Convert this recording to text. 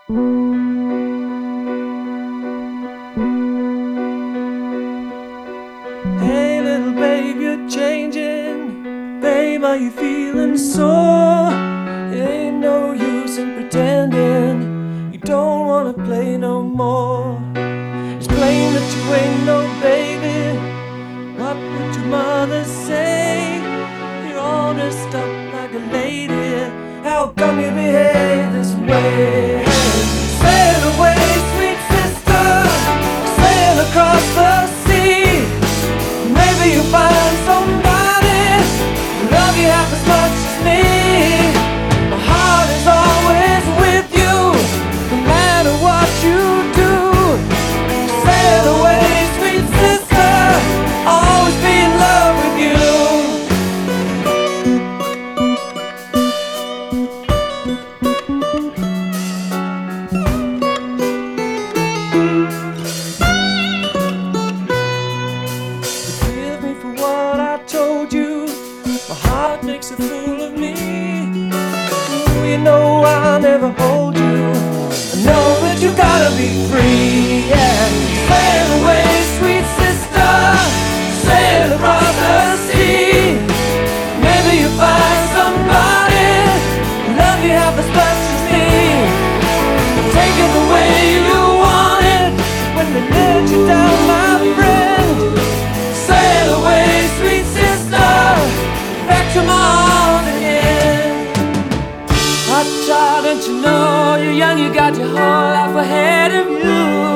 Hey little babe, you're changing. Babe, are you feeling sore? It ain't no use in pretending you don't wanna play no more. It's plain that you ain't no baby. What would your mother say? You're all dressed up like a lady. How come you behave this way? Sail away, sweet sister, sail across the sea. Maybe you'll find somebody who love you half as much as me. My heart is always with you, no matter what you do. Sail away, sweet sister, I'll always be in love with you. Forgive me for what I told you. My heart makes a fool of me. Ooh, you know I'll never hold you. I know that you gotta be free, yeah. Sail away, sweet sister, sail across the sea. Maybe you'll find somebody who love you half as much as me. Take it the way you want it when they let you down, my friend. Sail away, sweet sister, back to my arms again. Hot child, don't you know you're young, you got your whole life ahead of you.